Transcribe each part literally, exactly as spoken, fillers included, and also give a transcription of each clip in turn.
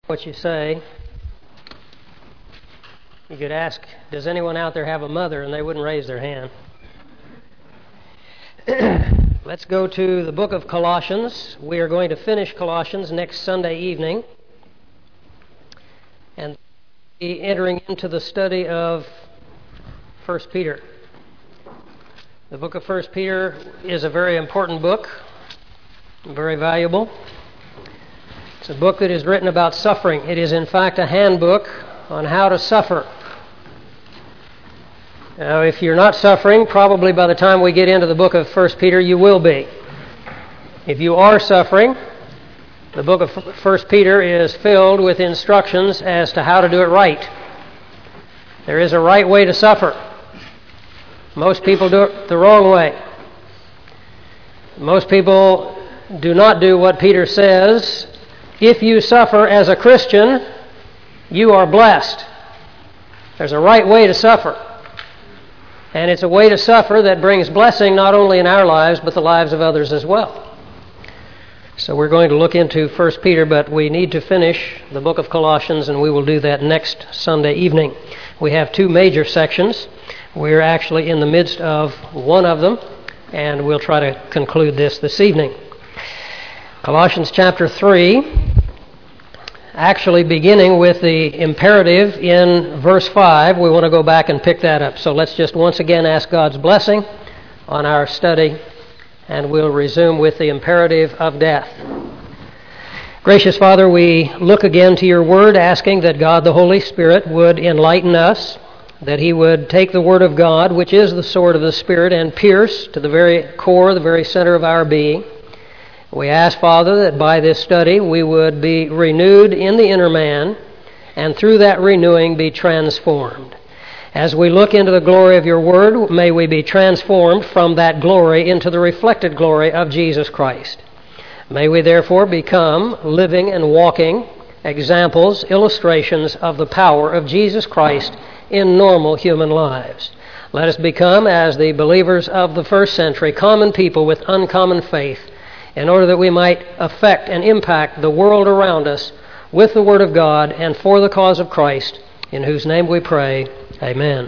What you say, you could ask, does anyone out there have a mother? And they wouldn't raise their hand. Let's go to the book of Colossians. We are going to finish Colossians next Sunday evening and be entering into the study of First Peter. The book of First Peter is a very important book, very valuable. It's a book that is written about suffering. It is, in fact, a handbook on how to suffer. Now, if you're not suffering, probably by the time we get into the book of First Peter, you will be. If you are suffering, the book of First Peter is filled with instructions as to how to do it right. There is a right way to suffer. Most people do it the wrong way. Most people do not do what Peter says. If you suffer as a Christian, you are blessed. There's a right way to suffer. And it's a way to suffer that brings blessing not only in our lives, but the lives of others as well. So we're going to look into First Peter, but we need to finish the book of Colossians, and we will do that next Sunday evening. We have two major sections. We're actually in the midst of one of them, and we'll try to conclude this this evening. Colossians chapter three, actually beginning with the imperative in verse five. We want to go back and pick that up. So let's just once again ask God's blessing on our study, and we'll resume with the imperative of death. Gracious Father, we look again to your word, asking that God the Holy Spirit would enlighten us, that he would take the word of God, which is the sword of the Spirit, and pierce to the very core, the very center of our being. We ask, Father, that by this study we would be renewed in the inner man, and through that renewing be transformed. As we look into the glory of your word, may we be transformed from that glory into the reflected glory of Jesus Christ. May we therefore become living and walking examples, illustrations of the power of Jesus Christ in normal human lives. Let us become, as the believers of the first century, common people with uncommon faith, in order that we might affect and impact the world around us with the Word of God and for the cause of Christ, in whose name we pray. Amen.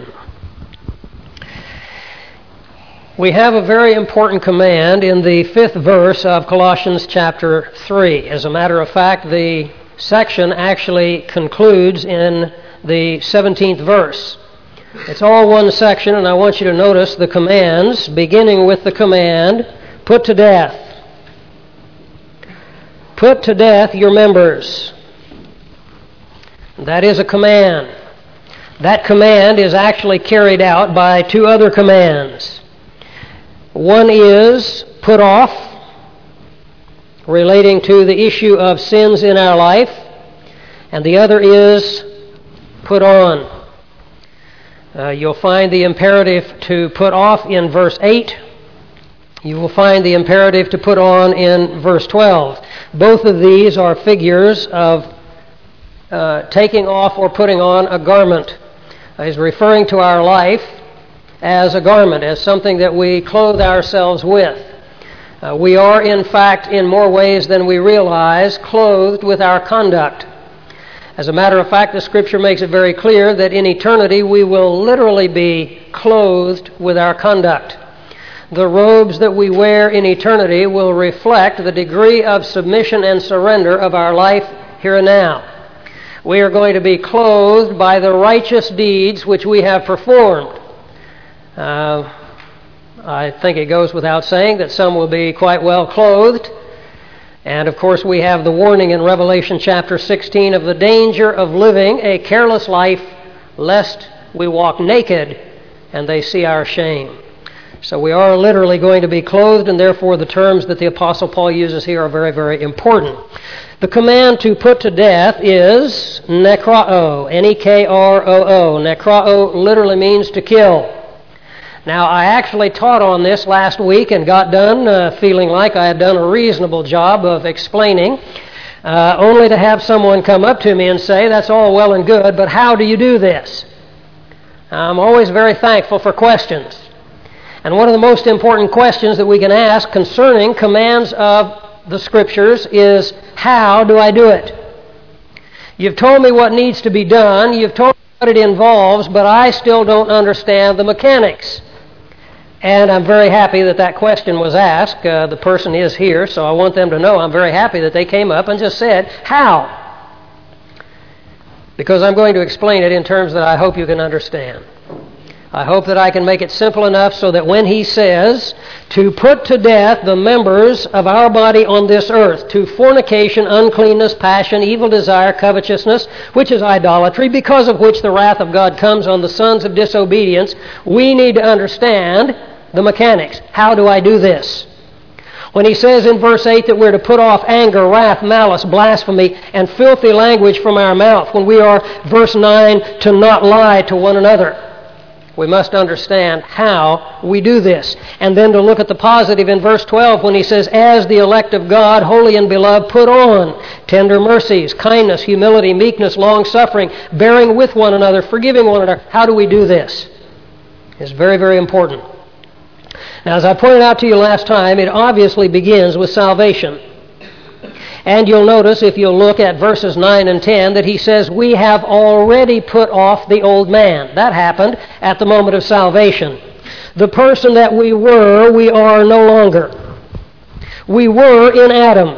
We have a very important command in the fifth verse of Colossians chapter three. As a matter of fact, the section actually concludes in the seventeenth verse. It's all one section, and I want you to notice the commands, beginning with the command, put to death. Put to death your members. That is a command. That command is actually carried out by two other commands. One is put off, relating to the issue of sins in our life, and the other is put on. Uh, you'll find the imperative to put off in verse eight. You will find the imperative to put on in verse twelve. Both of these are figures of uh, taking off or putting on a garment. Uh, he's referring to our life as a garment, as something that we clothe ourselves with. Uh, we are, in fact, in more ways than we realize, clothed with our conduct. As a matter of fact, the Scripture makes it very clear that in eternity we will literally be clothed with our conduct. The robes that we wear in eternity will reflect the degree of submission and surrender of our life here and now. We are going to be clothed by the righteous deeds which we have performed. Uh, I think it goes without saying that some will be quite well clothed. And of course we have the warning in Revelation chapter sixteen of the danger of living a careless life, lest we walk naked and they see our shame. So we are literally going to be clothed, and therefore the terms that the Apostle Paul uses here are very, very important. The command to put to death is nekrao, N E K R O O. Nekrao literally means to kill. Now, I actually taught on this last week and got done uh, feeling like I had done a reasonable job of explaining, uh, only to have someone come up to me and say, that's all well and good, but how do you do this? I'm always very thankful for questions. And one of the most important questions that we can ask concerning commands of the Scriptures is, how do I do it? You've told me what needs to be done. You've told me what it involves, but I still don't understand the mechanics. And I'm very happy that that question was asked. Uh, the person is here, so I want them to know I'm very happy that they came up and just said, how? Because I'm going to explain it in terms that I hope you can understand. I hope that I can make it simple enough so that when he says to put to death the members of our body on this earth, to fornication, uncleanness, passion, evil desire, covetousness, which is idolatry, because of which the wrath of God comes on the sons of disobedience, we need to understand the mechanics. How do I do this? When he says in verse eight that we're to put off anger, wrath, malice, blasphemy, and filthy language from our mouth, when we are, verse nine, to not lie to one another, we must understand how we do this. And then to look at the positive in verse twelve when he says, as the elect of God, holy and beloved, put on tender mercies, kindness, humility, meekness, long-suffering, bearing with one another, forgiving one another. How do we do this? It's very, very important. Now, as I pointed out to you last time, it obviously begins with salvation. And you'll notice, if you'll look at verses nine and ten, that he says, we have already put off the old man. That happened at the moment of salvation. The person that we were, we are no longer. We were in Adam.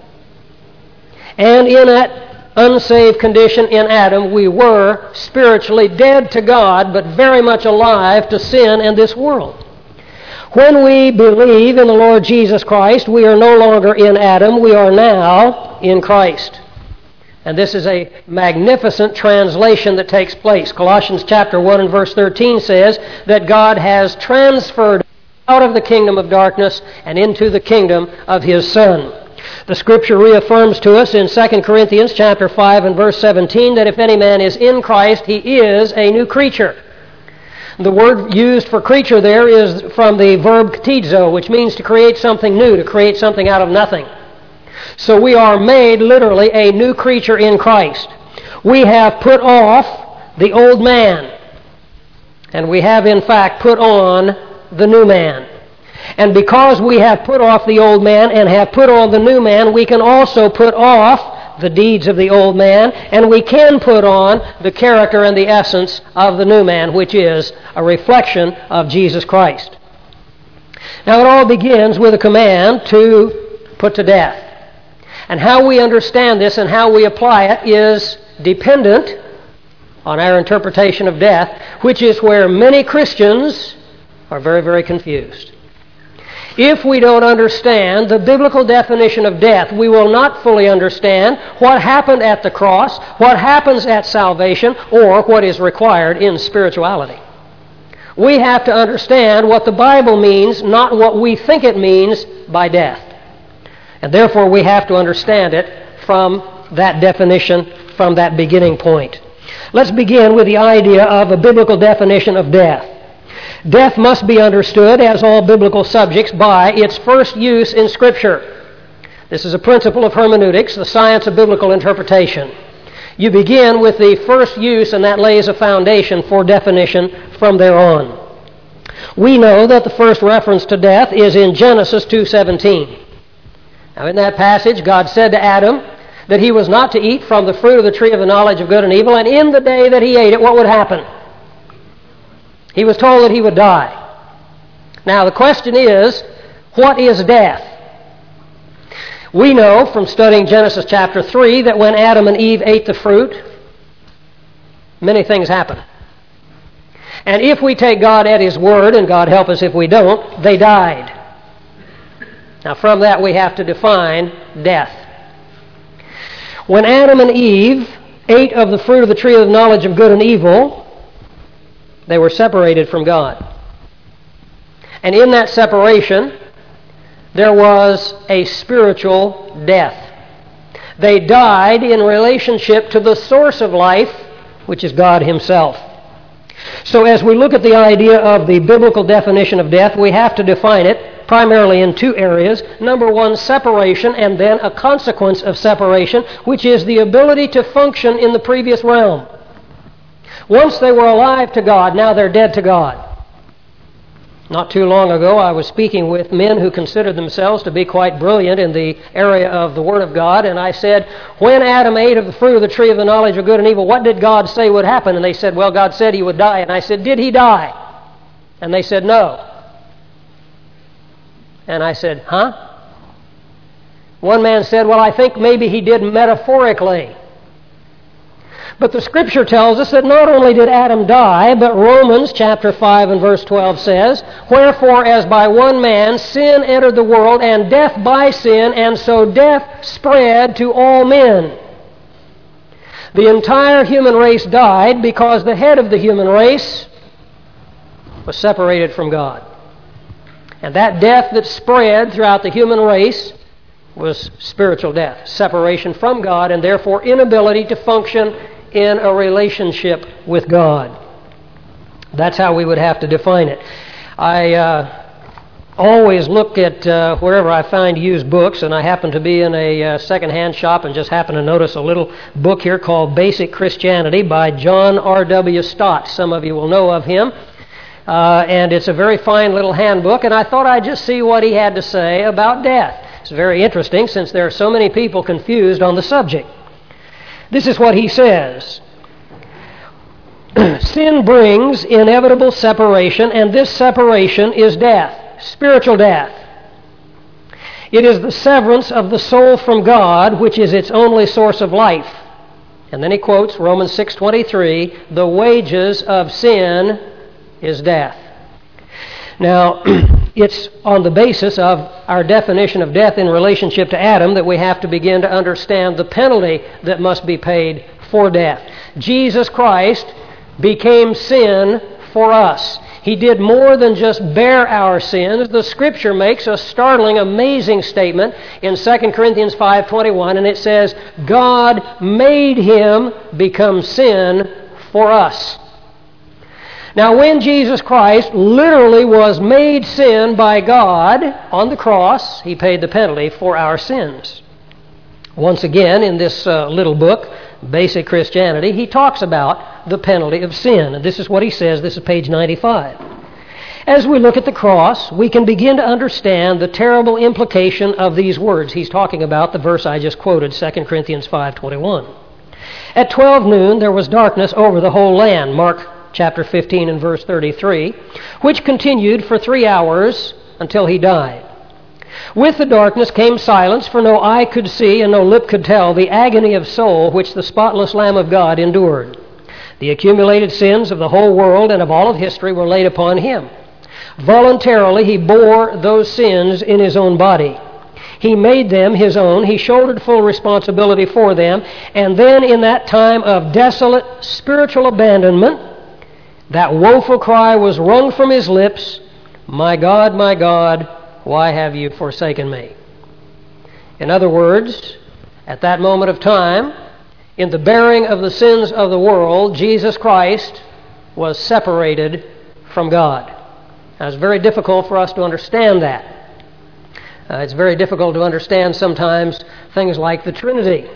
And in that unsaved condition in Adam, we were spiritually dead to God, but very much alive to sin and this world. When we believe in the Lord Jesus Christ, we are no longer in Adam, we are now in Christ. And this is a magnificent translation that takes place. Colossians chapter one and verse thirteen says that God has transferred out of the kingdom of darkness and into the kingdom of His Son. The Scripture reaffirms to us in Second Corinthians chapter five and verse seventeen that if any man is in Christ, he is a new creature. The word used for creature there is from the verb ktizo, which means to create something new, to create something out of nothing. So we are made literally a new creature in Christ. We have put off the old man, and we have in fact put on the new man. And because we have put off the old man and have put on the new man, we can also put off the deeds of the old man, and we can put on the character and the essence of the new man, which is a reflection of Jesus Christ. Now it all begins with a command to put to death. And how we understand this and how we apply it is dependent on our interpretation of death, which is where many Christians are very, very confused. If we don't understand the biblical definition of death, we will not fully understand what happened at the cross, what happens at salvation, or what is required in spirituality. We have to understand what the Bible means, not what we think it means by death. And therefore we have to understand it from that definition, from that beginning point. Let's begin with the idea of a biblical definition of death. Death must be understood, as all biblical subjects, by its first use in Scripture. This is a principle of hermeneutics, the science of biblical interpretation. You begin with the first use, and that lays a foundation for definition from there on. We know that the first reference to death is in Genesis two seventeen. Now, in that passage, God said to Adam that he was not to eat from the fruit of the tree of the knowledge of good and evil, and in the day that he ate it, what would happen? He was told that he would die. Now, the question is, what is death? We know from studying Genesis chapter three that when Adam and Eve ate the fruit, many things happened. And if we take God at His word, and God help us if we don't, they died. Now, from that we have to define death. When Adam and Eve ate of the fruit of the tree of the knowledge of good and evil, they were separated from God. And in that separation, there was a spiritual death. They died in relationship to the source of life, which is God Himself. So as we look at the idea of the biblical definition of death, we have to define it primarily in two areas. Number one, separation, and then a consequence of separation, which is the ability to function in the previous realm. Once they were alive to God, now they're dead to God. Not too long ago, I was speaking with men who considered themselves to be quite brilliant in the area of the Word of God, and I said, when Adam ate of the fruit of the tree of the knowledge of good and evil, what did God say would happen? And they said, well, God said he would die. And I said, did he die? And they said, no. And I said, huh? One man said, well, I think maybe he did metaphorically. But the Scripture tells us that not only did Adam die, but Romans chapter five and verse twelve says, wherefore as by one man sin entered the world, and death by sin, and so death spread to all men. The entire human race died because the head of the human race was separated from God. And that death that spread throughout the human race was spiritual death, separation from God, and therefore inability to function in a relationship with God. That's how we would have to define it. I uh, always look at uh, wherever I find used books, and I happen to be in a uh, second-hand shop and just happen to notice a little book here called Basic Christianity by John R W Stott. Some of you will know of him. Uh, and it's a very fine little handbook, and I thought I'd just see what he had to say about death. It's very interesting since there are so many people confused on the subject. This is what he says. Sin brings inevitable separation, and this separation is death, spiritual death. It is the severance of the soul from God, which is its only source of life. And then he quotes Romans six twenty-three, the wages of sin is death. Now, it's on the basis of our definition of death in relationship to Adam that we have to begin to understand the penalty that must be paid for death. Jesus Christ became sin for us. He did more than just bear our sins. The Scripture makes a startling, amazing statement in Second Corinthians five twenty-one, and it says, God made him become sin for us. Now, when Jesus Christ literally was made sin by God on the cross, he paid the penalty for our sins. Once again, in this uh, little book, Basic Christianity, he talks about the penalty of sin. And this is what he says. This is page ninety-five. As we look at the cross, we can begin to understand the terrible implication of these words. He's talking about the verse I just quoted, Second Corinthians five twenty-one. At twelve noon there was darkness over the whole land, Mark chapter fifteen and verse thirty-three, which continued for three hours until he died. With the darkness came silence, for no eye could see and no lip could tell the agony of soul which the spotless Lamb of God endured. The accumulated sins of the whole world and of all of history were laid upon him. Voluntarily he bore those sins in his own body. He made them his own. He shouldered full responsibility for them. And then in that time of desolate spiritual abandonment, that woeful cry was wrung from his lips, my God, my God, why have you forsaken me? In other words, at that moment of time, in the bearing of the sins of the world, Jesus Christ was separated from God. Now, it's very difficult for us to understand that. Uh, it's very difficult to understand sometimes things like the Trinity.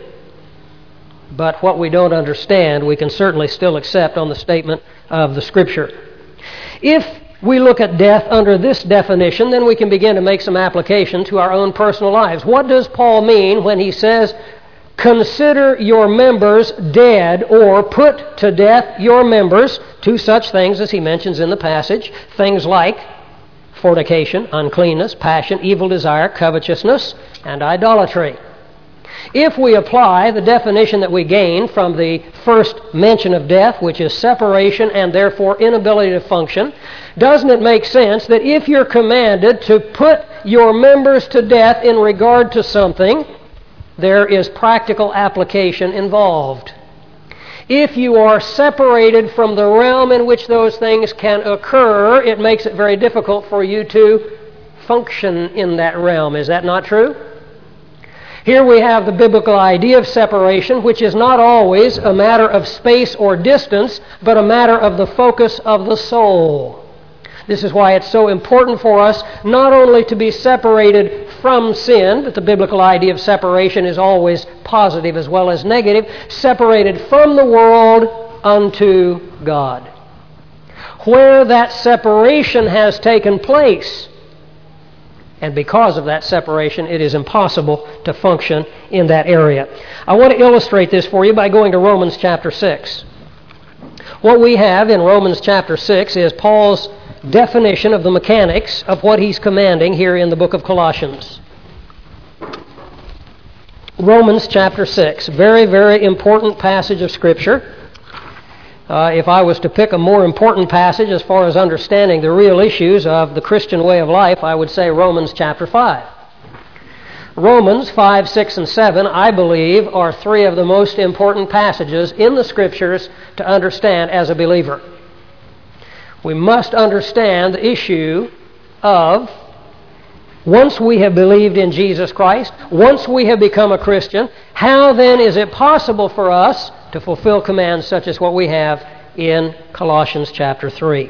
But what we don't understand, we can certainly still accept on the statement of the Scripture. If we look at death under this definition, then we can begin to make some application to our own personal lives. What does Paul mean when he says, consider your members dead, or put to death your members, to such things as he mentions in the passage, things like fornication, uncleanness, passion, evil desire, covetousness, and idolatry? If we apply the definition that we gain from the first mention of death, which is separation and therefore inability to function, doesn't it make sense that if you're commanded to put your members to death in regard to something, there is practical application involved? If you are separated from the realm in which those things can occur, it makes it very difficult for you to function in that realm. Is that not true? Here we have the biblical idea of separation, which is not always a matter of space or distance, but a matter of the focus of the soul. This is why it's so important for us not only to be separated from sin, but the biblical idea of separation is always positive as well as negative, separated from the world unto God. where that separation has taken place. And because of that separation, it is impossible to function in that area. I want to illustrate this for you by going to Romans chapter six. What we have in Romans chapter six is Paul's definition of the mechanics of what he's commanding here in the book of Colossians. Romans chapter six, very, very important passage of Scripture. Uh, if I was to pick a more important passage as far as understanding the real issues of the Christian way of life, I would say Romans chapter five. Romans five, six, and seven, I believe, are three of the most important passages in the Scriptures to understand as a believer. We must understand the issue of once we have believed in Jesus Christ, once we have become a Christian, how then is it possible for us to fulfill commands such as what we have in Colossians chapter three?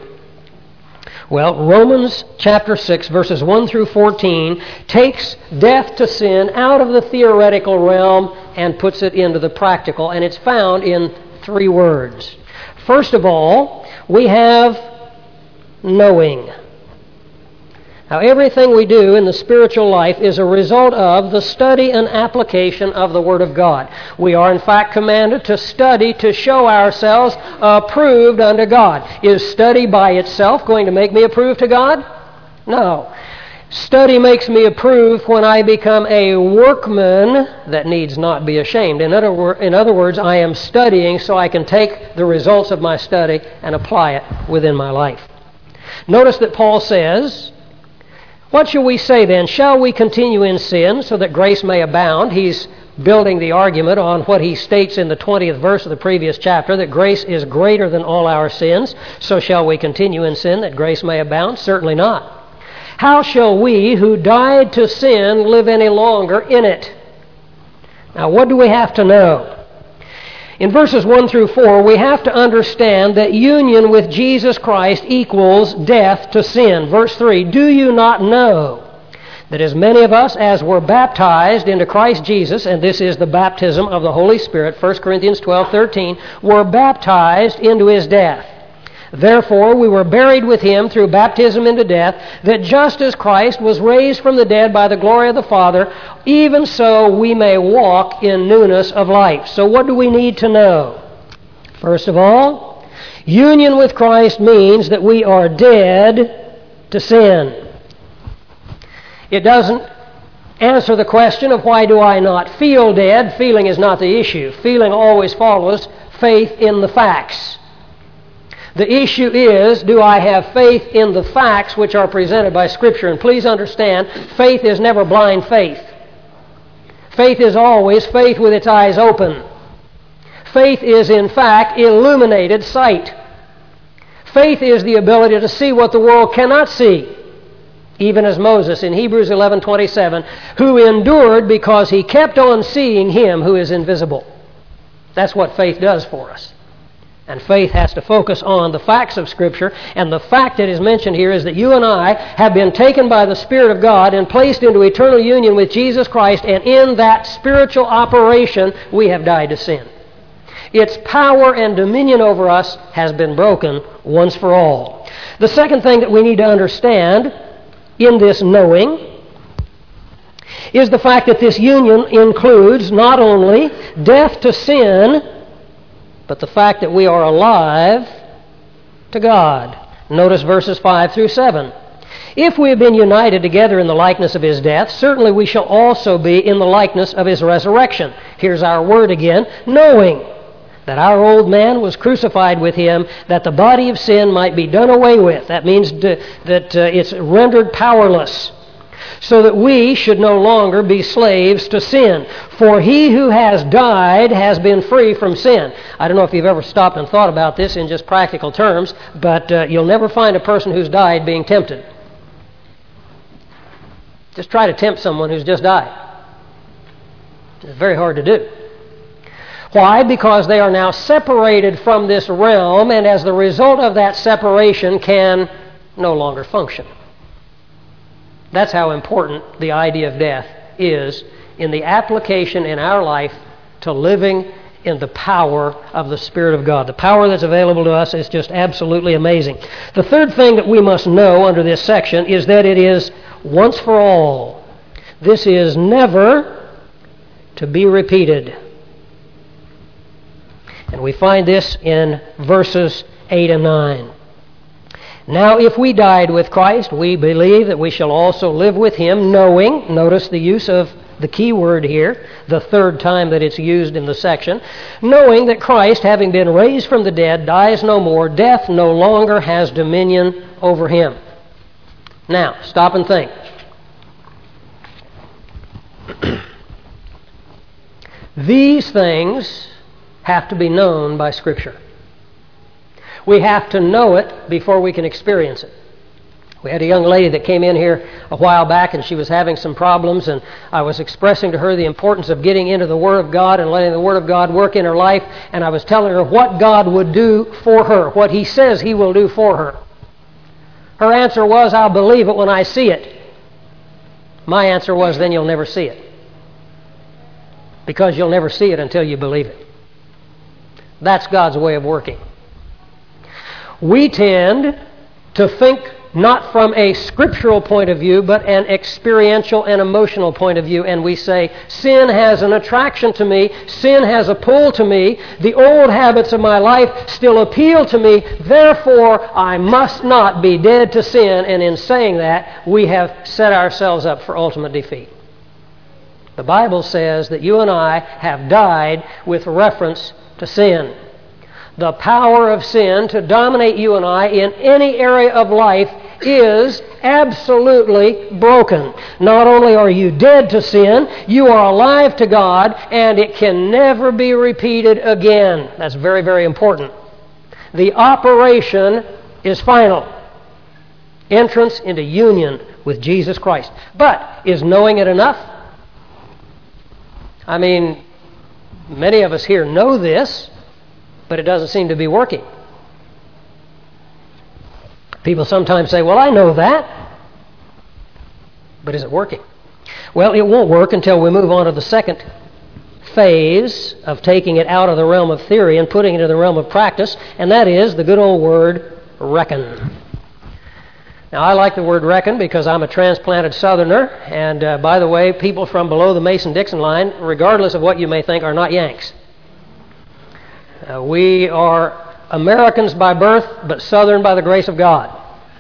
Well, Romans chapter six, verses one through fourteen, takes death to sin out of the theoretical realm and puts it into the practical, and it's found in three words. First of all, we have knowing. Now, everything we do in the spiritual life is a result of the study and application of the Word of God. We are, in fact, commanded to study to show ourselves approved unto God. Is study by itself going to make me approved to God? No. Study makes me approved when I become a workman that needs not be ashamed. In other, wor- in other words, I am studying so I can take the results of my study and apply it within my life. Notice that Paul says, what shall we say then? Shall we continue in sin so that grace may abound? He's building the argument on what he states in the twentieth verse of the previous chapter, that grace is greater than all our sins. So shall we continue in sin that grace may abound? Certainly not. How shall we who died to sin live any longer in it? Now, what do we have to know? In verses one through four, we have to understand that union with Jesus Christ equals death to sin. Verse three, do you not know that as many of us as were baptized into Christ Jesus, and this is the baptism of the Holy Spirit, First Corinthians twelve thirteen, were baptized into His death? Therefore, we were buried with Him through baptism into death, that just as Christ was raised from the dead by the glory of the Father, even so we may walk in newness of life. So what do we need to know? First of all, union with Christ means that we are dead to sin. It doesn't answer the question of why do I not feel dead. Feeling is not the issue. Feeling always follows faith in the facts. The issue is, do I have faith in the facts which are presented by Scripture? And please understand, faith is never blind faith. Faith is always faith with its eyes open. Faith is, in fact, illuminated sight. Faith is the ability to see what the world cannot see. Even as Moses in Hebrews eleven twenty-seven, who endured because he kept on seeing Him who is invisible. That's what faith does for us. And faith has to focus on the facts of Scripture, and the fact that is mentioned here is that you and I have been taken by the Spirit of God and placed into eternal union with Jesus Christ, and in that spiritual operation we have died to sin. Its power and dominion over us has been broken once for all. The second thing that we need to understand in this knowing is the fact that this union includes not only death to sin, but the fact that we are alive to God. Notice verses five through seven. If we have been united together in the likeness of His death, certainly we shall also be in the likeness of His resurrection. Here's our word again, knowing that our old man was crucified with Him, that the body of sin might be done away with. That means that uh, it's rendered powerless, so that we should no longer be slaves to sin. For he who has died has been free from sin. I don't know if you've ever stopped and thought about this in just practical terms, but uh, you'll never find a person who's died being tempted. Just try to tempt someone who's just died. It's very hard to do. Why? Because they are now separated from this realm, and as the result of that separation can no longer function. That's how important the idea of death is in the application in our life to living in the power of the Spirit of God. The power that's available to us is just absolutely amazing. The third thing that we must know under this section is that it is once for all. This is never to be repeated. And we find this in verses eight and nine. Now, if we died with Christ, we believe that we shall also live with Him, knowing, notice the use of the key word here, the third time that it's used in the section, knowing that Christ, having been raised from the dead, dies no more, death no longer has dominion over Him. Now, stop and think. These things have to be known by Scripture. We have to know it before we can experience it. We had a young lady that came in here a while back, and she was having some problems, and I was expressing to her the importance of getting into the Word of God and letting the Word of God work in her life, and I was telling her what God would do for her, what He says He will do for her. Her answer was, I'll believe it when I see it. My answer was, then you'll never see it. Because you'll never see it until you believe it. That's God's way of working. We tend to think not from a scriptural point of view, but an experiential and emotional point of view, and we say, sin has an attraction to me, sin has a pull to me, the old habits of my life still appeal to me, therefore I must not be dead to sin, and in saying that, we have set ourselves up for ultimate defeat. The Bible says that you and I have died with reference to sin. The power of sin to dominate you and I in any area of life is absolutely broken. Not only are you dead to sin, you are alive to God, and it can never be repeated again. That's very, very important. The operation is final. Entrance into union with Jesus Christ. But is knowing it enough? I mean, many of us here know this, but it doesn't seem to be working. People sometimes say, well, I know that, but is it working? Well, it won't work until we move on to the second phase of taking it out of the realm of theory and putting it in the realm of practice, and that is the good old word, reckon. Now, I like the word reckon because I'm a transplanted Southerner, and uh, by the way, people from below the Mason-Dixon line, regardless of what you may think, are not Yanks. Uh, we are Americans by birth, but Southern by the grace of God.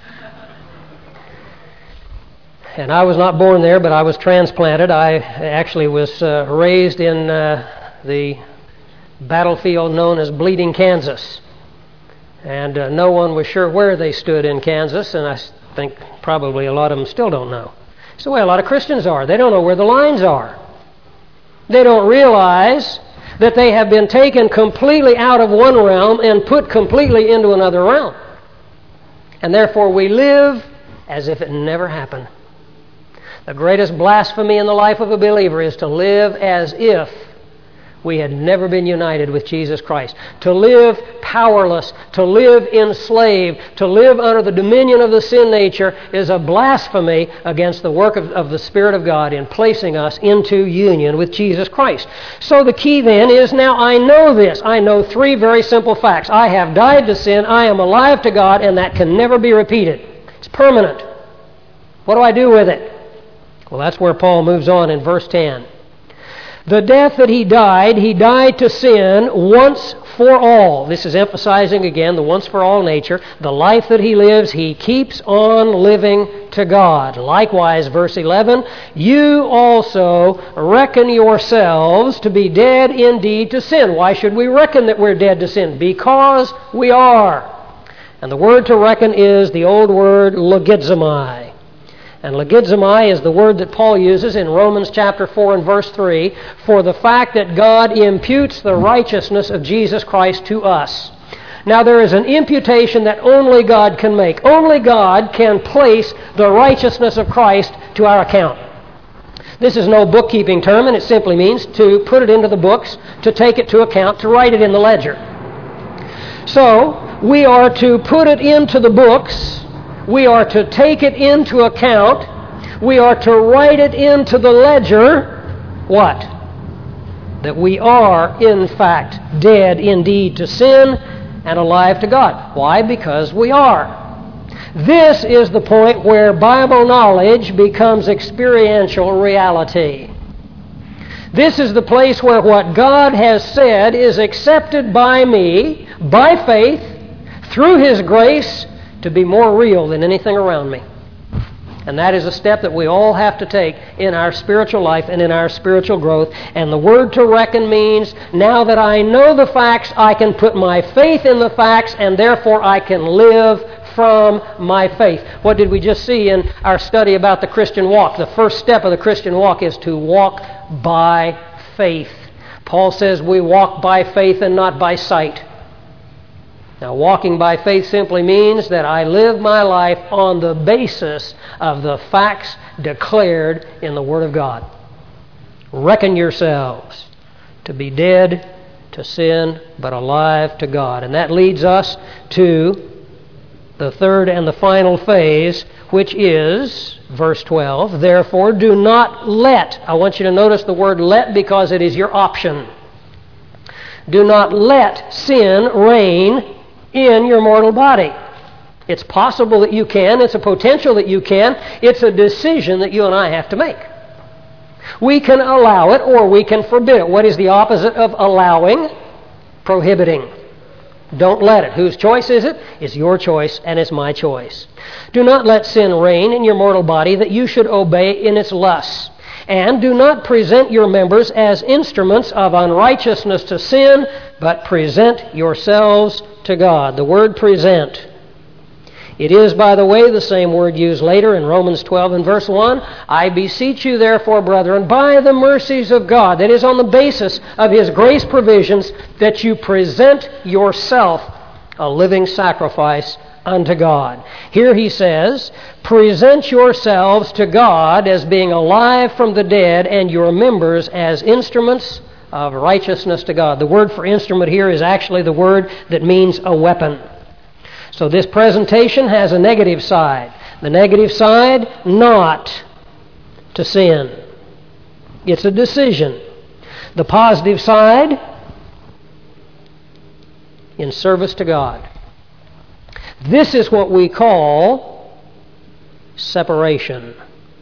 And I was not born there, but I was transplanted. I actually was uh, raised in uh, the battlefield known as Bleeding, Kansas. And uh, no one was sure where they stood in Kansas, and I think probably a lot of them still don't know. It's the way a lot of Christians are. They don't know where the lines are. They don't realize that they have been taken completely out of one realm and put completely into another realm. And therefore we live as if it never happened. The greatest blasphemy in the life of a believer is to live as if we had never been united with Jesus Christ. To live powerless, to live enslaved, to live under the dominion of the sin nature is a blasphemy against the work of, of the Spirit of God in placing us into union with Jesus Christ. So the key then is, now I know this. I know three very simple facts. I have died to sin, I am alive to God, and that can never be repeated. It's permanent. What do I do with it? Well, that's where Paul moves on in verse ten. The death that he died, he died to sin once for all. This is emphasizing again the once for all nature. The life that he lives, he keeps on living to God. Likewise, verse eleven, you also reckon yourselves to be dead indeed to sin. Why should we reckon that we're dead to sin? Because we are. And the word to reckon is the old word logizomai. And logizomai is the word that Paul uses in Romans chapter four and verse three for the fact that God imputes the righteousness of Jesus Christ to us. Now there is an imputation that only God can make. Only God can place the righteousness of Christ to our account. This is no bookkeeping term, and it simply means to put it into the books, to take it to account, to write it in the ledger. So we are to put it into the books. We are to take it into account. We are to write it into the ledger. What? that we are, in fact, dead indeed to sin and alive to God. Why? Because we are. This is the point where Bible knowledge becomes experiential reality. This is the place where what God has said is accepted by me, by faith, through His grace, to be more real than anything around me. And that is a step that we all have to take in our spiritual life and in our spiritual growth. And the word to reckon means, now that I know the facts, I can put my faith in the facts, and therefore I can live from my faith. What did we just see in our study about the Christian walk? The first step of the Christian walk is to walk by faith. Paul says we walk by faith and not by sight. Now, walking by faith simply means that I live my life on the basis of the facts declared in the Word of God. Reckon yourselves to be dead to sin, but alive to God. And that leads us to the third and the final phase, which is, verse twelve, therefore do not let, I want you to notice the word let because it is your option. Do not let sin reign in your mortal body. It's possible that you can. It's a potential that you can. It's a decision that you and I have to make. We can allow it or we can forbid it. What is the opposite of allowing? Prohibiting. Don't let it. Whose choice is it? It's your choice and it's my choice. Do not let sin reign in your mortal body that you should obey in its lusts. And do not present your members as instruments of unrighteousness to sin, but present yourselves to God. The word present. It is, by the way, the same word used later in Romans twelve and verse one. I beseech you, therefore, brethren, by the mercies of God, that is on the basis of His grace provisions, that you present yourself a living sacrifice unto God. Here he says, present yourselves to God as being alive from the dead, and your members as instruments of righteousness to God. The word for instrument here is actually the word that means a weapon. So this presentation has a negative side. The negative side, not to sin. It's a decision. The positive side, in service to God. This is what we call separation.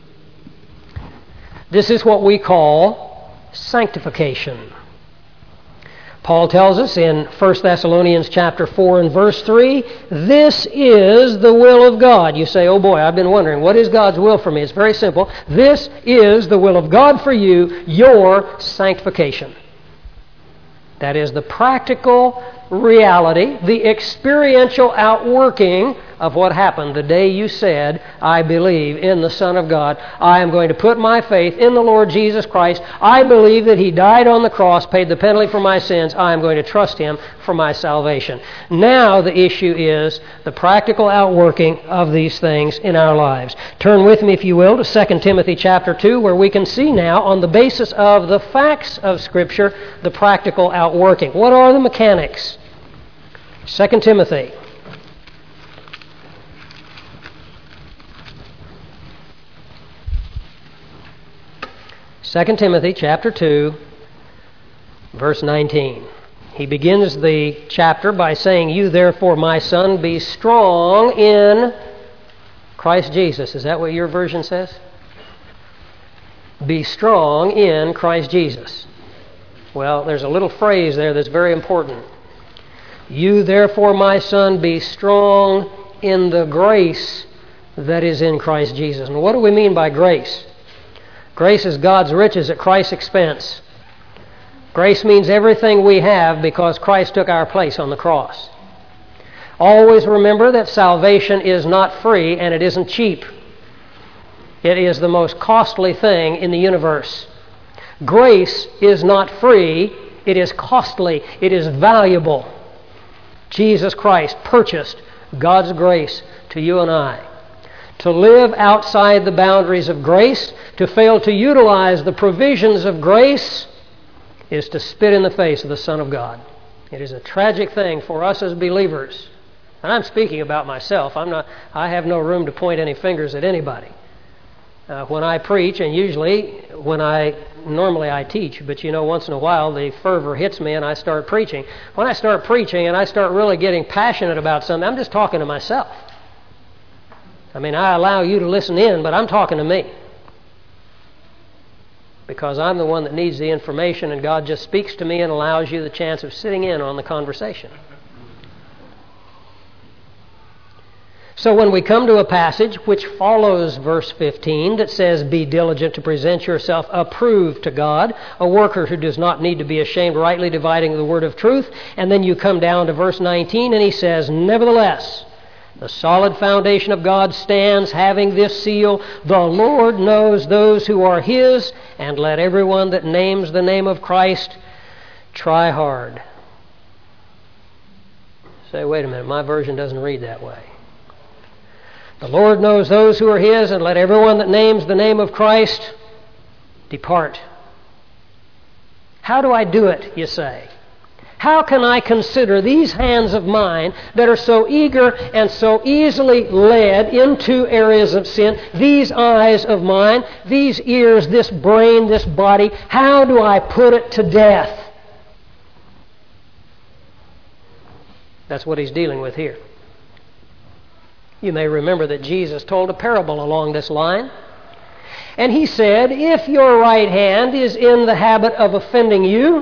This is what we call sanctification. Paul tells us in First Thessalonians chapter four and verse three, this is the will of God. You say, oh boy, I've been wondering, what is God's will for me? It's very simple. This is the will of God for you, your sanctification. That is the practical reality, the experiential outworking of what happened the day you said, I believe in the Son of God. I am going to put my faith in the Lord Jesus Christ. I believe that He died on the cross, paid the penalty for my sins. I am going to trust Him for my salvation. Now the issue is the practical outworking of these things in our lives. Turn with me, if you will, to Second Timothy chapter two, where we can see now, on the basis of the facts of Scripture, the practical outworking. What are the mechanics? Second Timothy. Second Timothy chapter two, verse nineteen. He begins the chapter by saying, you therefore, my son, be strong in Christ Jesus. Is that what your version says? Be strong in Christ Jesus. Well, there's a little phrase there that's very important. You therefore, my son, be strong in the grace that is in Christ Jesus. And what do we mean by grace? Grace is God's riches at Christ's expense. Grace means everything we have because Christ took our place on the cross. Always remember that salvation is not free and it isn't cheap. It is the most costly thing in the universe. Grace is not free, it is costly, it is valuable. Jesus Christ purchased God's grace to you and I. To live outside the boundaries of grace, to fail to utilize the provisions of grace, is to spit in the face of the Son of God. It is a tragic thing for us as believers. And I'm speaking about myself. I'm not, I have no room to point any fingers at anybody. Uh, when I preach, and usually when I, normally I teach, but you know, once in a while the fervor hits me and I start preaching. When I start preaching and I start really getting passionate about something, I'm just talking to myself. I mean, I allow you to listen in, but I'm talking to me. Because I'm the one that needs the information, and God just speaks to me and allows you the chance of sitting in on the conversation. So when we come to a passage which follows verse fifteen that says, "Be diligent to present yourself approved to God, a worker who does not need to be ashamed, rightly dividing the word of truth," and then you come down to verse nineteen and he says, "Nevertheless, the solid foundation of God stands, having this seal, the Lord knows those who are His, and let everyone that names the name of Christ try hard." Say, wait a minute, my version doesn't read that way. The Lord knows those who are His, and let everyone that names the name of Christ depart. How do I do it, you say? How can I consider these hands of mine that are so eager and so easily led into areas of sin, these eyes of mine, these ears, this brain, this body, how do I put it to death? That's what he's dealing with here. You may remember that Jesus told a parable along this line. And he said, if your right hand is in the habit of offending you,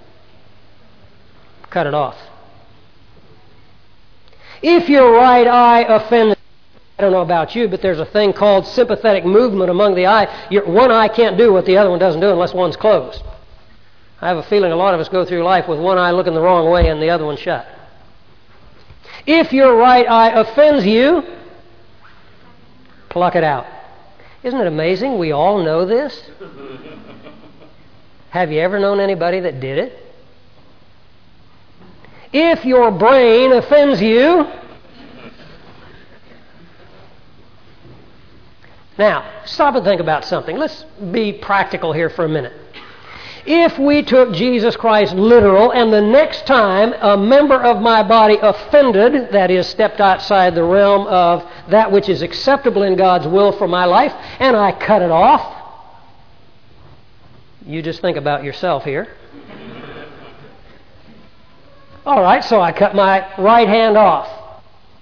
cut it off. If your right eye offends, I don't know about you, but there's a thing called sympathetic movement among the eye. Your, one eye can't do what the other one doesn't do unless one's closed. I have a feeling a lot of us go through life with one eye looking the wrong way and the other one shut. If your right eye offends you, pluck it out. Isn't it amazing we all know this? Have you ever known anybody that did it? If your brain offends you, now, stop and think about something. Let's be practical here for a minute. If we took Jesus Christ literal, and the next time a member of my body offended, that is, stepped outside the realm of that which is acceptable in God's will for my life, and I cut it off, you just think about yourself here. All right, so I cut my right hand off.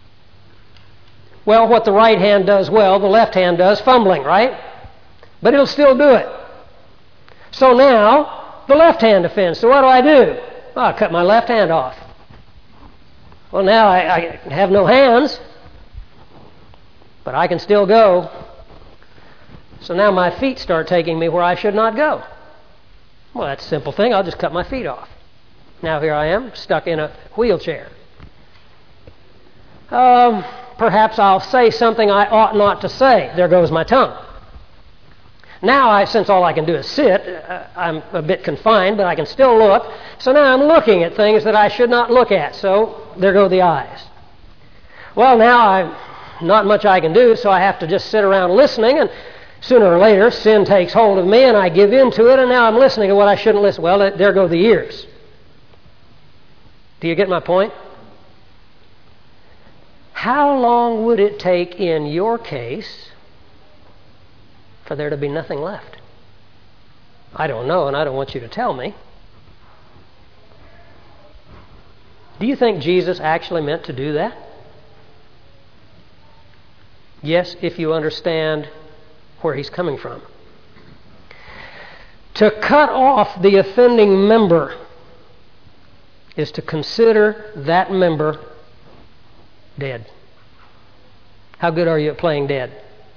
Well, what the right hand does well, the left hand does fumbling, right? But it'll still do it. So now, the left hand offends. So what do I do? Well, I cut my left hand off. Well, now I, I have no hands, but I can still go. So now my feet start taking me where I should not go. Well, that's a simple thing. I'll just cut my feet off. Now here I am, stuck in a wheelchair. Um, perhaps I'll say something I ought not to say. There goes my tongue. Now, I, since all I can do is sit, uh, I'm a bit confined, but I can still look. So now I'm looking at things that I should not look at. So there go the eyes. Well, now I'm not much I can do, so I have to just sit around listening, and sooner or later sin takes hold of me and I give in to it, and now I'm listening to what I shouldn't listen. Well, there go the ears. Do you get my point? How long would it take in your case for there to be nothing left? I don't know, and I don't want you to tell me. Do you think Jesus actually meant to do that? Yes, if you understand where he's coming from. To cut off the offending member is to consider that member dead. How good are you at playing dead?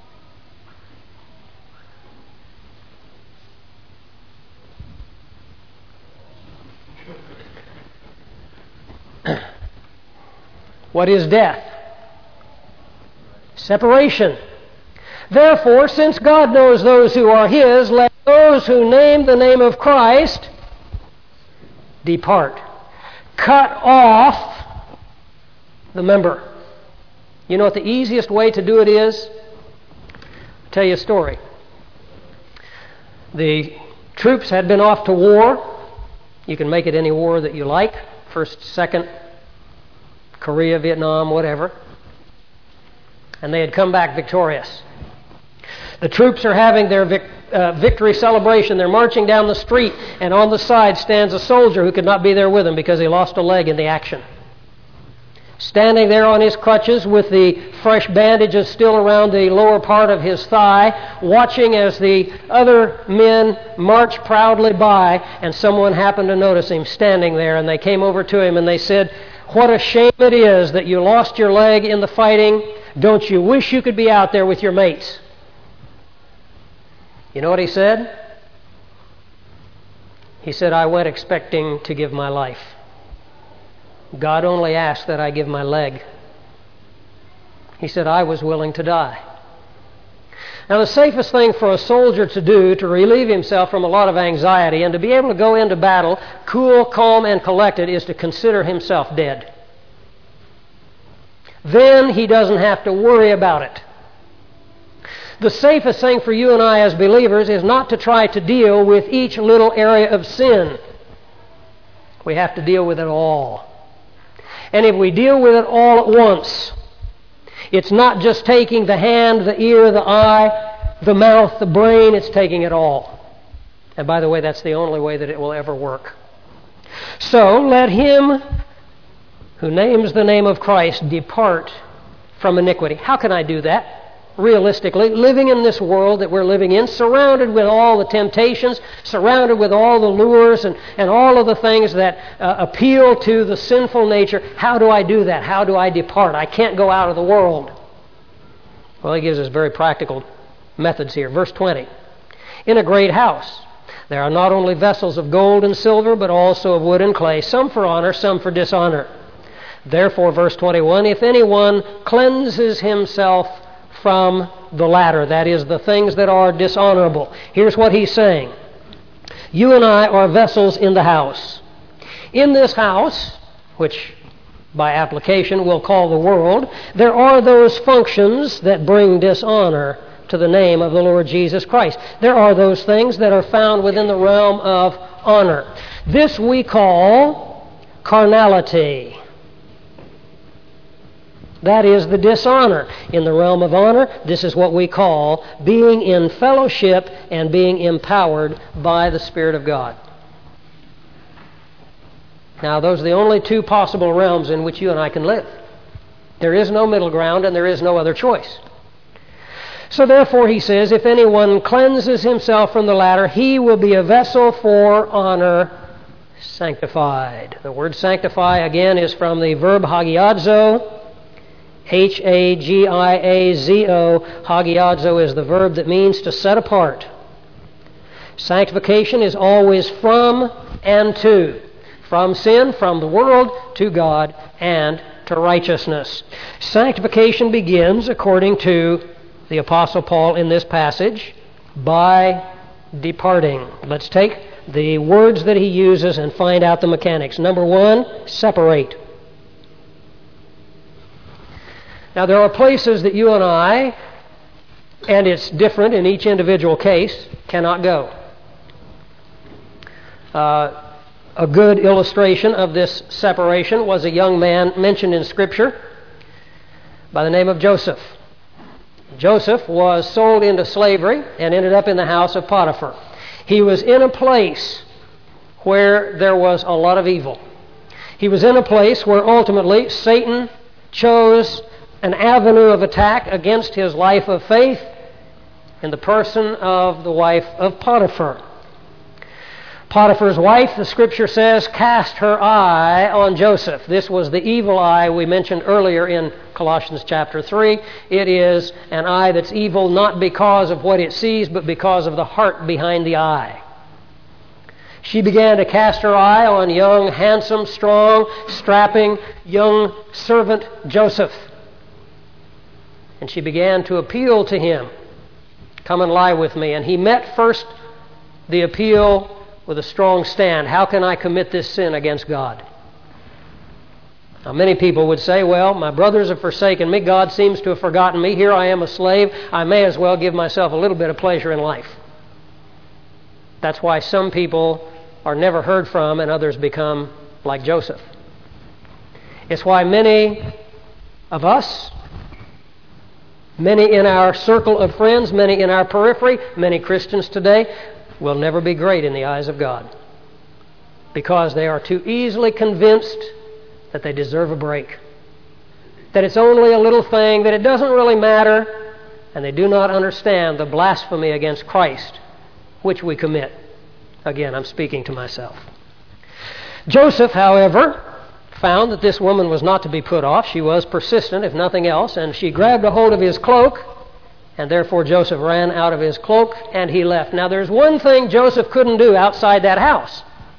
What is death? Separation. Therefore, since God knows those who are His, let those who name the name of Christ depart. Cut off the member. You know what the easiest way to do it is? I'll tell you a story. The troops had been off to war. You can make it any war that you like. First, second, Korea, Vietnam, whatever. And they had come back victorious. The troops are having their vic- uh, victory celebration. They're marching down the street, and on the side stands a soldier who could not be there with them because he lost a leg in the action. Standing there on his crutches with the fresh bandages still around the lower part of his thigh, watching as the other men march proudly by, and someone happened to notice him standing there, and they came over to him and they said, "What a shame it is that you lost your leg in the fighting. Don't you wish you could be out there with your mates?" You know what he said? He said, "I went expecting to give my life. God only asked that I give my leg." He said, "I was willing to die." Now, the safest thing for a soldier to do to relieve himself from a lot of anxiety and to be able to go into battle cool, calm, and collected is to consider himself dead. Then he doesn't have to worry about it. The safest thing for you and I as believers is not to try to deal with each little area of sin. We have to deal with it all. And if we deal with it all at once, it's not just taking the hand, the ear, the eye, the mouth, the brain, it's taking it all. And by the way, that's the only way that it will ever work. So let him who names the name of Christ depart from iniquity. How can I do that? Realistically, living in this world that we're living in, surrounded with all the temptations, surrounded with all the lures and, and all of the things that uh, appeal to the sinful nature, how do I do that? How do I depart? I can't go out of the world. Well, he gives us very practical methods here. Verse twenty. In a great house, there are not only vessels of gold and silver, but also of wood and clay, some for honor, some for dishonor. Therefore, verse twenty-one, if anyone cleanses himself from the latter, that is, the things that are dishonorable. Here's what he's saying. You and I are vessels in the house. In this house, which by application we'll call the world, there are those functions that bring dishonor to the name of the Lord Jesus Christ. There are those things that are found within the realm of honor. This we call carnality. That is the dishonor. In the realm of honor, this is what we call being in fellowship and being empowered by the Spirit of God. Now, those are the only two possible realms in which you and I can live. There is no middle ground and there is no other choice. So therefore, he says, if anyone cleanses himself from the latter, he will be a vessel for honor, sanctified. The word sanctify, again, is from the verb hagiadzo, H A G I A Z O. Hagiadzo is the verb that means to set apart. Sanctification is always from and to. From sin, from the world, to God, and to righteousness. Sanctification begins, according to the Apostle Paul in this passage, by departing. Let's take the words that he uses and find out the mechanics. Number one, separate. Now, there are places that you and I, and it's different in each individual case, cannot go. Uh, a good illustration of this separation was a young man mentioned in Scripture by the name of Joseph. Joseph was sold into slavery and ended up in the house of Potiphar. He was in a place where there was a lot of evil. He was in a place where ultimately Satan chose an avenue of attack against his life of faith in the person of the wife of Potiphar. Potiphar's wife, the Scripture says, cast her eye on Joseph. This was the evil eye we mentioned earlier in Colossians chapter three. It is an eye that's evil not because of what it sees, but because of the heart behind the eye. She began to cast her eye on young, handsome, strong, strapping, young servant Joseph. And she began to appeal to him. Come and lie with me. And he met first the appeal with a strong stand. How can I commit this sin against God? Now, many people would say, well, my brothers have forsaken me. God seems to have forgotten me. Here I am a slave. I may as well give myself a little bit of pleasure in life. That's why some people are never heard from and others become like Joseph. It's why many of us Many in our circle of friends, many in our periphery, many Christians today will never be great in the eyes of God because they are too easily convinced that they deserve a break, that it's only a little thing, that it doesn't really matter, and they do not understand the blasphemy against Christ which we commit. Again, I'm speaking to myself. Joseph, however, found that this woman was not to be put off. She was persistent, if nothing else, and she grabbed a hold of his cloak, and therefore Joseph ran out of his cloak and he left. Now there's one thing Joseph couldn't do outside that house.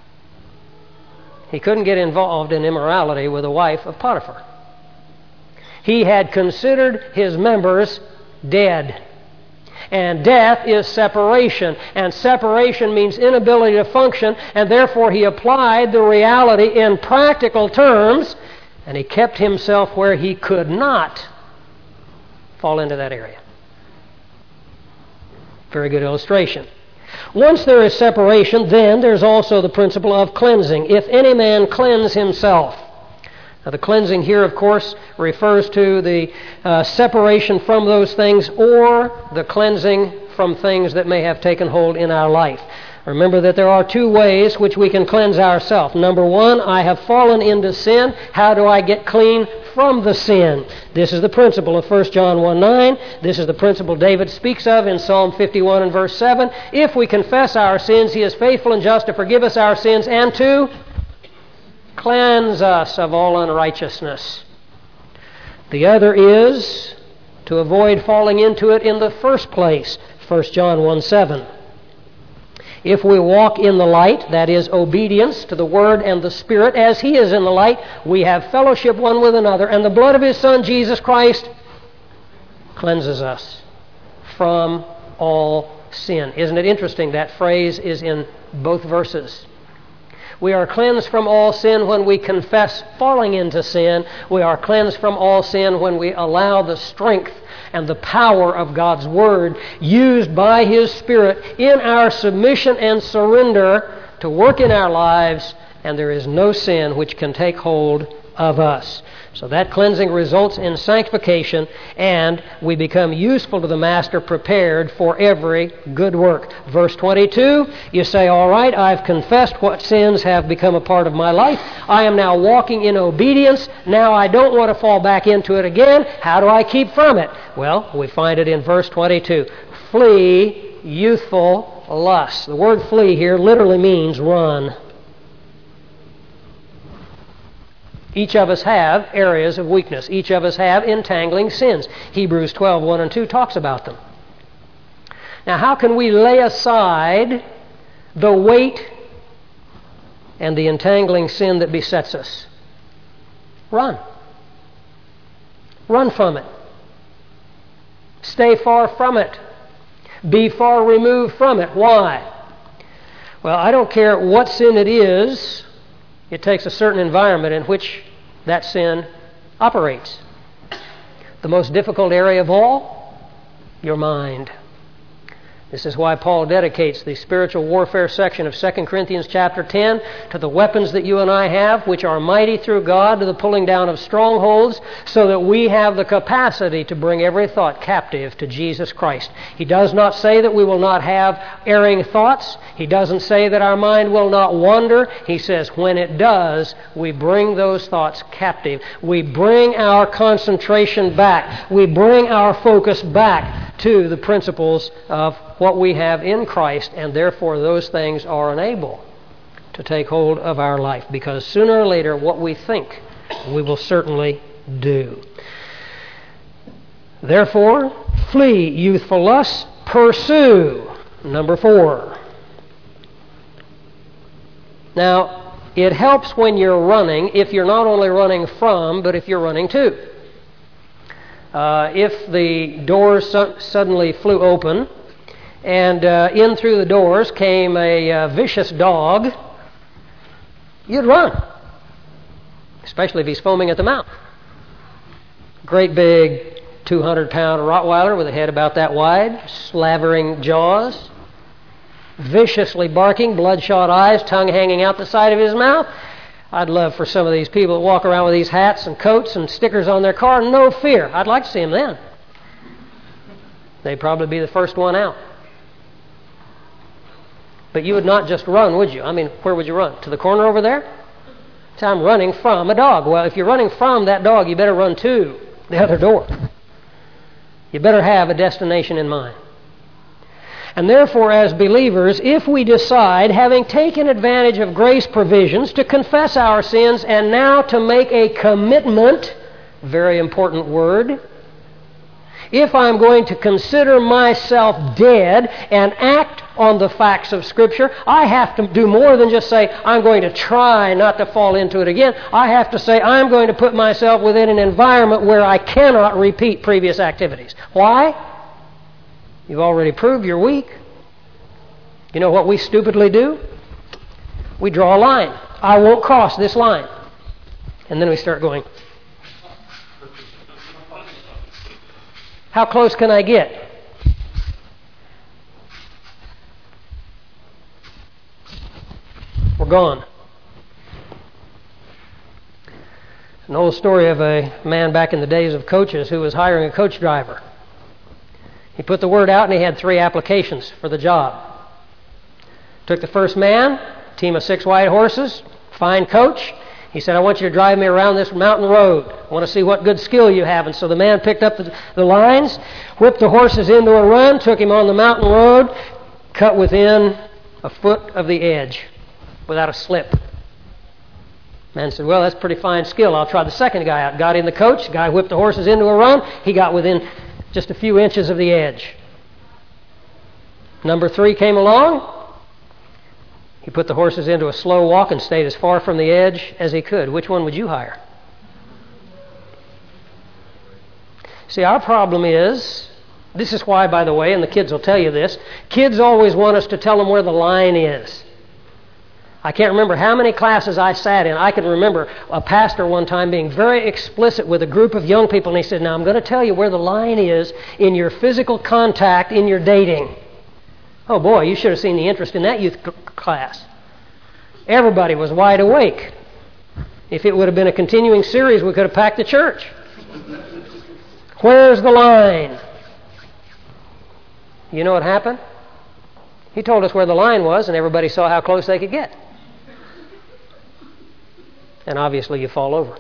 He couldn't get involved in immorality with the wife of Potiphar. He had considered his members dead. And death is separation, and separation means inability to function, and therefore he applied the reality in practical terms, and he kept himself where he could not fall into that area. Very good illustration. Once there is separation, then there's also the principle of cleansing. If any man cleanse himself. Now, the cleansing here, of course, refers to the uh, separation from those things or the cleansing from things that may have taken hold in our life. Remember that there are two ways which we can cleanse ourselves. Number one, I have fallen into sin. How do I get clean from the sin? This is the principle of First John one nine. This is the principle David speaks of in Psalm fifty-one and verse seven. If we confess our sins, He is faithful and just to forgive us our sins and to cleanse us of all unrighteousness. The other is to avoid falling into it in the first place. First John one seven. If we walk in the light, that is obedience to the Word and the Spirit, as He is in the light, we have fellowship one with another, and the blood of His Son, Jesus Christ, cleanses us from all sin. Isn't it interesting that phrase is in both verses? We are cleansed from all sin when we confess falling into sin. We are cleansed from all sin when we allow the strength and the power of God's Word used by His Spirit in our submission and surrender to work in our lives, and there is no sin which can take hold of us. So that cleansing results in sanctification, and we become useful to the Master, prepared for every good work. Verse twenty-two, you say, all right, I've confessed what sins have become a part of my life. I am now walking in obedience. Now I don't want to fall back into it again. How do I keep from it? Well, we find it in verse twenty-two. Flee youthful lusts. The word flee here literally means run. Each of us have areas of weakness. Each of us have entangling sins. Hebrews twelve, one and two talks about them. Now, how can we lay aside the weight and the entangling sin that besets us? Run. Run from it. Stay far from it. Be far removed from it. Why? Well, I don't care what sin it is. It takes a certain environment in which that sin operates. The most difficult area of all, your mind. This is why Paul dedicates the spiritual warfare section of Second Corinthians chapter ten to the weapons that you and I have, which are mighty through God to the pulling down of strongholds, so that we have the capacity to bring every thought captive to Jesus Christ. He does not say that we will not have erring thoughts. He doesn't say that our mind will not wander. He says when it does, we bring those thoughts captive. We bring our concentration back. We bring our focus back to the principles of what we have in Christ, and therefore those things are unable to take hold of our life, because sooner or later what we think we will certainly do. Therefore, flee youthful lusts, pursue. Number four. Now, it helps when you're running if you're not only running from, but if you're running to. Uh, if the doors su- suddenly flew open, and uh, in through the doors came a uh, vicious dog, you'd run, especially if he's foaming at the mouth. Great big two hundred pound Rottweiler with a head about that wide, slavering jaws, viciously barking, bloodshot eyes, tongue hanging out the side of his mouth. I'd love for some of these people that walk around with these hats and coats and stickers on their car, no fear. I'd like to see them then. they'd probably be the first one out. But you would not just run, would you? I mean, where would you run? To the corner over there? So I'm running from a dog. Well, if you're running from that dog, you better run to the other door. You better have a destination in mind. And therefore, as believers, if we decide, having taken advantage of grace provisions, to confess our sins and now to make a commitment, very important word, if I'm going to consider myself dead and act on the facts of Scripture, I have to do more than just say, I'm going to try not to fall into it again. I have to say, I'm going to put myself within an environment where I cannot repeat previous activities. Why? You've already proved you're weak. You know what we stupidly do? We draw a line. I won't cross this line. And then we start going, how close can I get? We're gone. An old story of a man back in the days of coaches who was hiring a coach driver. He put the word out and he had three applications for the job. Took the first man, team of six white horses, fine coach. He said, I want you to drive me around this mountain road. I want to see what good skill you have. And so the man picked up the, the lines, whipped the horses into a run, took him on the mountain road, cut within a foot of the edge without a slip. Man said, well, that's pretty fine skill. I'll try the second guy out. Got in the coach. The guy whipped the horses into a run. He got within just a few inches of the edge. Number three came along. He put the horses into a slow walk and stayed as far from the edge as he could. Which one would you hire? See, our problem is, this is why, by the way, and the kids will tell you this, kids always want us to tell them where the line is. I can't remember how many classes I sat in. I can remember a pastor one time being very explicit with a group of young people, and he said, now I'm going to tell you where the line is in your physical contact, in your dating. Oh boy, you should have seen the interest in that youth c- class. Everybody was wide awake. If it would have been a continuing series, we could have packed the church. Where's the line? You know what happened? He told us where the line was, and everybody saw how close they could get. And obviously you fall over.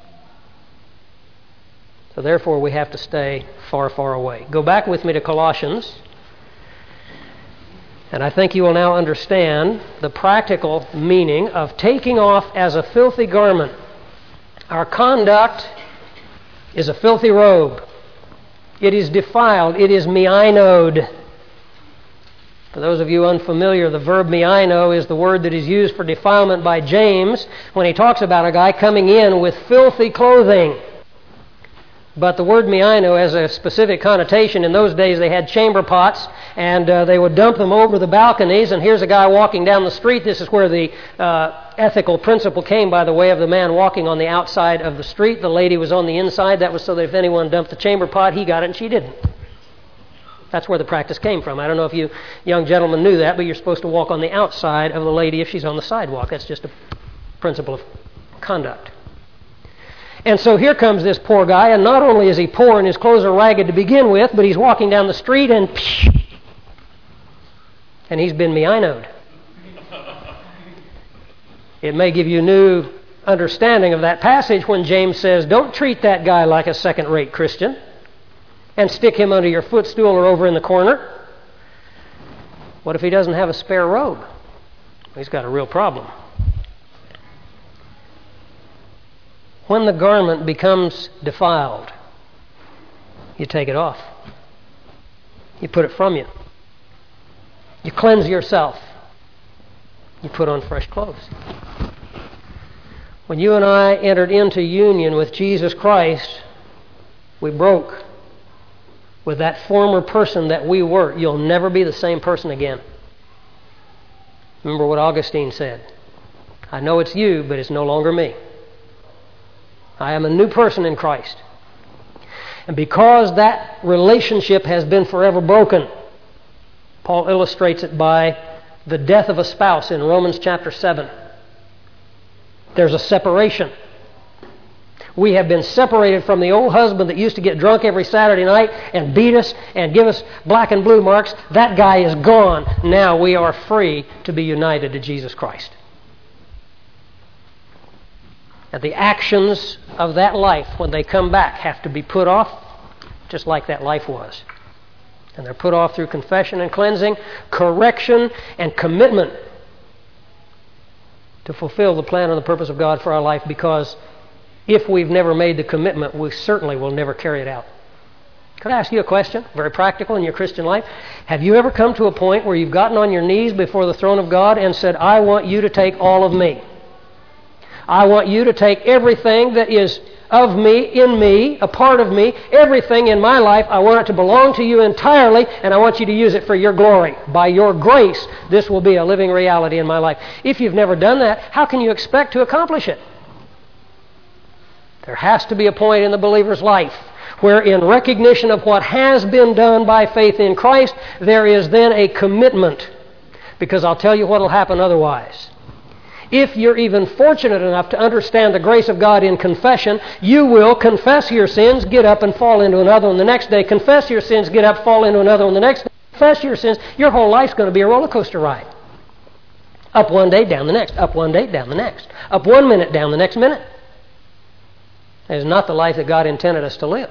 So therefore we have to stay far, far away. Go back with me to Colossians. And I think you will now understand the practical meaning of taking off as a filthy garment. Our conduct is a filthy robe. It is defiled. It is meinoed. For those of you unfamiliar, the verb meino is the word that is used for defilement by James when he talks about a guy coming in with filthy clothing. But the word meino has a specific connotation. In those days they had chamber pots, and uh, they would dump them over the balconies, and here's a guy walking down the street. This is where the uh, ethical principle came, by the way, of the man walking on the outside of the street. The lady was on the inside. That was so that if anyone dumped the chamber pot, he got it and she didn't. That's where the practice came from. I don't know if you young gentlemen knew that, but you're supposed to walk on the outside of the lady if she's on the sidewalk. That's just a principle of conduct. And so here comes this poor guy, and not only is he poor and his clothes are ragged to begin with, but he's walking down the street and and he's been meinoed. It may give you a new understanding of that passage when James says, don't treat that guy like a second-rate Christian and stick him under your footstool or over in the corner. What if he doesn't have a spare robe? He's got a real problem. When the garment becomes defiled, you take it off. You put it from you. You cleanse yourself. You put on fresh clothes. When you and I entered into union with Jesus Christ, we broke with that former person that we were. You'll never be the same person again. Remember what Augustine said. I know it's you, but it's no longer me. I am a new person in Christ. And because that relationship has been forever broken, Paul illustrates it by the death of a spouse in Romans chapter seven. There's a separation. We have been separated from the old husband that used to get drunk every Saturday night and beat us and give us black and blue marks. That guy is gone. Now we are free to be united to Jesus Christ. And the actions of that life, when they come back, have to be put off just like that life was. And they're put off through confession and cleansing, correction and commitment to fulfill the plan and the purpose of God for our life, because if we've never made the commitment, we certainly will never carry it out. Could I ask you a question, very practical in your Christian life? Have you ever come to a point where you've gotten on your knees before the throne of God and said, I want you to take all of me. I want you to take everything that is of me, in me, a part of me, everything in my life. I want it to belong to you entirely, and I want you to use it for your glory. By your grace, this will be a living reality in my life. If you've never done that, how can you expect to accomplish it? There has to be a point in the believer's life where, in recognition of what has been done by faith in Christ, there is then a commitment. Because I'll tell you what will happen otherwise. If you're even fortunate enough to understand the grace of God in confession, you will confess your sins, get up and fall into another one the next day. Confess your sins, get up, fall into another one the next day. Confess your sins. Your whole life's going to be a roller coaster ride. Up one day, down the next. Up one day, down the next. Up one minute, down the next minute. That is not the life that God intended us to live.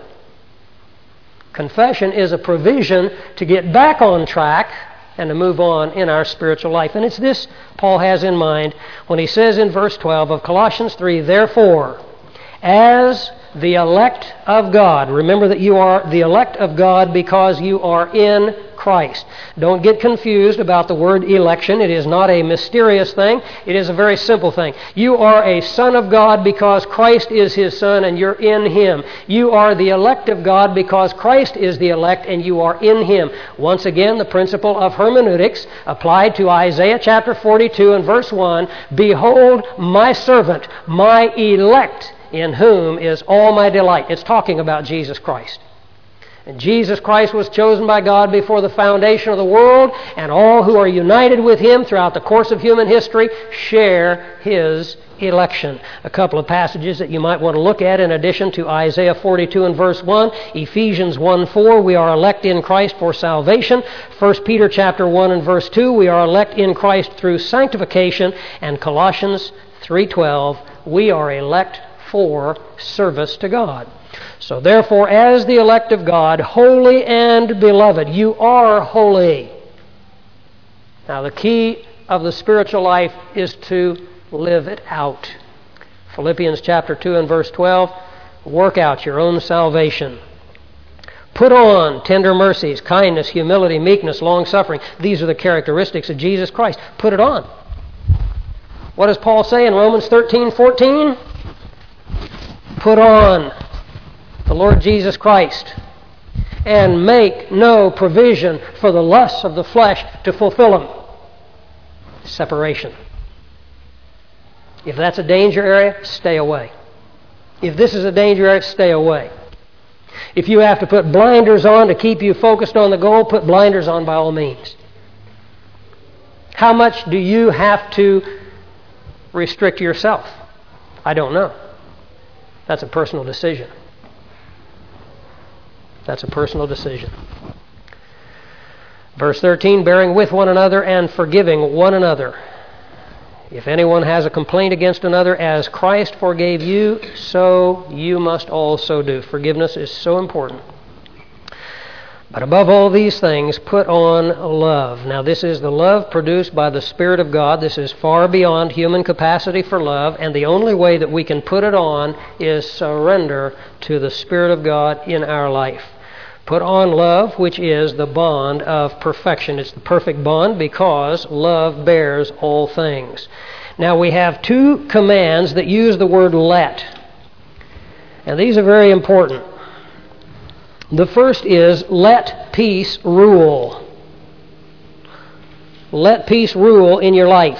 Confession is a provision to get back on track and to move on in our spiritual life. And it's this Paul has in mind when he says in verse twelve of Colossians three, therefore, as the elect of God. Remember that you are the elect of God because you are in Christ. Don't get confused about the word election. It is not a mysterious thing. It is a very simple thing. You are a son of God because Christ is His Son and you're in Him. You are the elect of God because Christ is the elect and you are in Him. Once again, the principle of hermeneutics applied to Isaiah chapter forty-two and verse one. Behold my servant, my elect, in whom is all my delight. It's talking about Jesus Christ. And Jesus Christ was chosen by God before the foundation of the world, and all who are united with Him throughout the course of human history share His election. A couple of passages that you might want to look at in addition to Isaiah forty-two and verse one. Ephesians one four, we are elect in Christ for salvation. First Peter chapter one and verse two, we are elect in Christ through sanctification. And Colossians three twelve, we are elect for service to God. So therefore, as the elect of God, holy and beloved, you are holy. Now the key of the spiritual life is to live it out. Philippians chapter two and verse twelve, work out your own salvation. Put on tender mercies, kindness, humility, meekness, long-suffering. These are the characteristics of Jesus Christ. Put it on. What does Paul say in Romans thirteen fourteen? Put on the Lord Jesus Christ and make no provision for the lusts of the flesh to fulfill them. Separation. If that's a danger area, stay away. If this is a danger area, stay away. If you have to put blinders on to keep you focused on the goal, put blinders on by all means. How much do you have to restrict yourself? I don't know. That's a personal decision. That's a personal decision. Verse thirteen, bearing with one another and forgiving one another. If anyone has a complaint against another, as Christ forgave you, so you must also do. Forgiveness is so important. But above all these things, put on love. Now this is the love produced by the Spirit of God. This is far beyond human capacity for love, and the only way that we can put it on is surrender to the Spirit of God in our life. Put on love, which is the bond of perfection. It's the perfect bond because love bears all things. Now we have two commands that use the word let. And these are very important. The first is, let peace rule. Let peace rule in your life.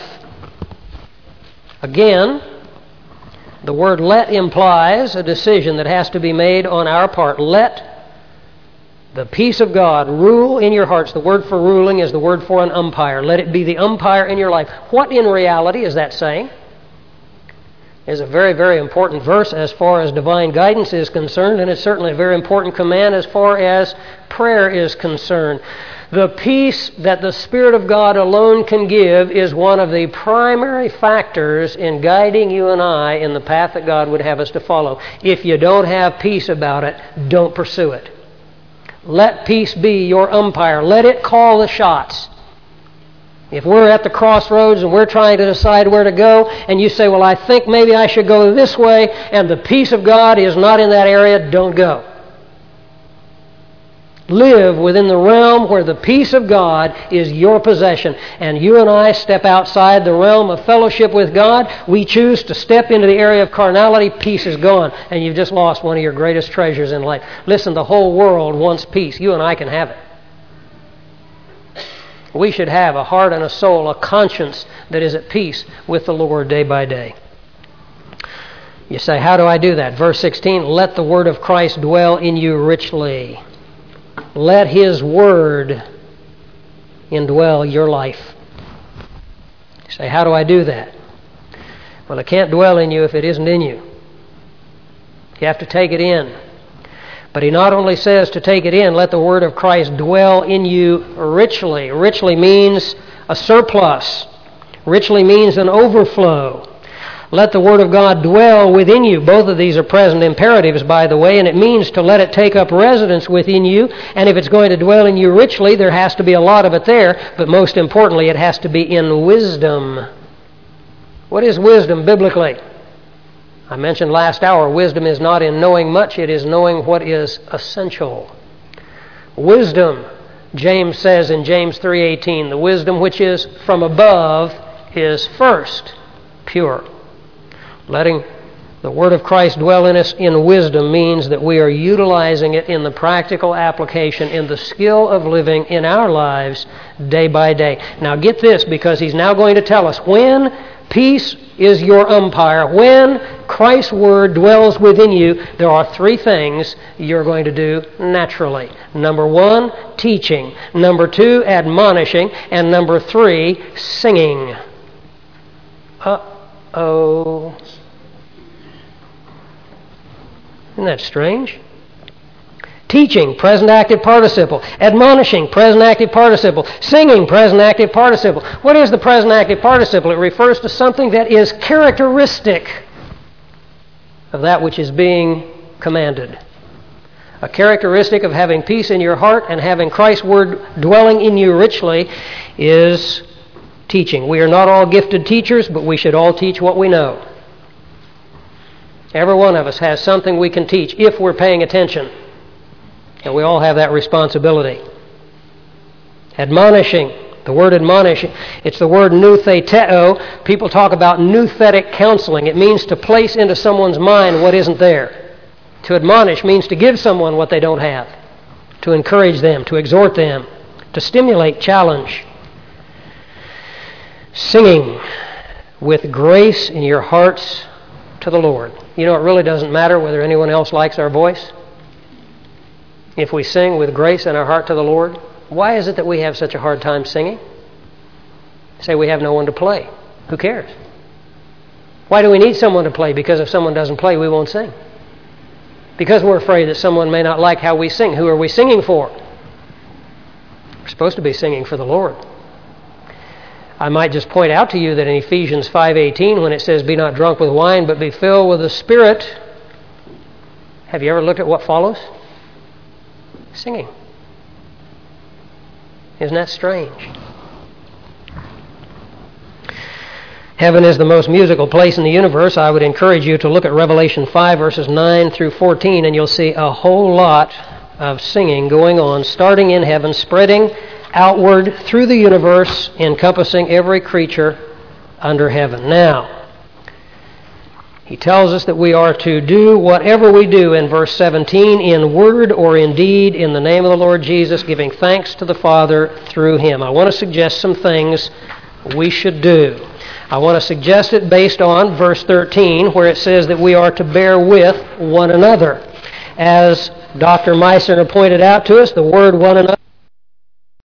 Again, the word let implies a decision that has to be made on our part. Let the peace of God rule in your hearts. The word for ruling is the word for an umpire. Let it be the umpire in your life. What in reality is that saying? is a very, very important verse as far as divine guidance is concerned, and it's certainly a very important command as far as prayer is concerned. The peace that the Spirit of God alone can give is one of the primary factors in guiding you and I in the path that God would have us to follow. If you don't have peace about it, don't pursue it. Let peace be your umpire. Let it call the shots. If we're at the crossroads and we're trying to decide where to go, and you say, well, I think maybe I should go this way, and the peace of God is not in that area, don't go. Live within the realm where the peace of God is your possession. And you and I step outside the realm of fellowship with God. We choose to step into the area of carnality. Peace is gone. And you've just lost one of your greatest treasures in life. Listen, the whole world wants peace. You and I can have it. We should have a heart and a soul, a conscience that is at peace with the Lord day by day. You say, how do I do that? Verse sixteen, let the word of Christ dwell in you richly. Let His word indwell your life. You say, how do I do that? Well, it can't dwell in you if it isn't in you. You have to take it in. But he not only says to take it in, let the word of Christ dwell in you richly. Richly means a surplus. Richly means an overflow. Let the word of God dwell within you. Both of these are present imperatives, by the way, and it means to let it take up residence within you. And if it's going to dwell in you richly, there has to be a lot of it there. But most importantly, it has to be in wisdom. What is wisdom biblically? I mentioned last hour, wisdom is not in knowing much, it is knowing what is essential. Wisdom, James says in James three eighteen, the wisdom which is from above is first pure. Letting the word of Christ dwell in us in wisdom means that we are utilizing it in the practical application, in the skill of living in our lives day by day. Now get this, because he's now going to tell us when peace is your umpire, when Christ's word dwells within you, there are three things you're going to do naturally. Number one, teaching. Number two, admonishing. And number three, singing. Uh-oh. Isn't that strange? Teaching, present active participle. Admonishing, present active participle. Singing, present active participle. What is the present active participle? It refers to something that is characteristic of that which is being commanded. A characteristic of having peace in your heart and having Christ's word dwelling in you richly is teaching. We are not all gifted teachers, but we should all teach what we know. Every one of us has something we can teach if we're paying attention. And we all have that responsibility. Admonishing. The word admonish, it's the word noutheteo. People talk about nouthetic counseling. It means to place into someone's mind what isn't there. To admonish means to give someone what they don't have. To encourage them, to exhort them, to stimulate, challenge. Singing with grace in your hearts to the Lord. You know, it really doesn't matter whether anyone else likes our voice. If we sing with grace in our heart to the Lord, why is it that we have such a hard time singing? Say we have no one to play. Who cares? Why do we need someone to play? Because if someone doesn't play, we won't sing. Because we're afraid that someone may not like how we sing. Who are we singing for? We're supposed to be singing for the Lord. I might just point out to you that in Ephesians five eighteen, when it says, be not drunk with wine, but be filled with the Spirit, have you ever looked at what follows? Singing. Isn't that strange? Heaven is the most musical place in the universe. I would encourage you to look at Revelation five, verses nine through fourteen, and you'll see a whole lot of singing going on, starting in heaven, spreading outward through the universe, encompassing every creature under heaven. Now, he tells us that we are to do whatever we do in verse seventeen, in word or in deed, in the name of the Lord Jesus, giving thanks to the Father through Him. I want to suggest some things we should do. I want to suggest it based on verse thirteen, where it says that we are to bear with one another. As Doctor Meissner pointed out to us, the word one another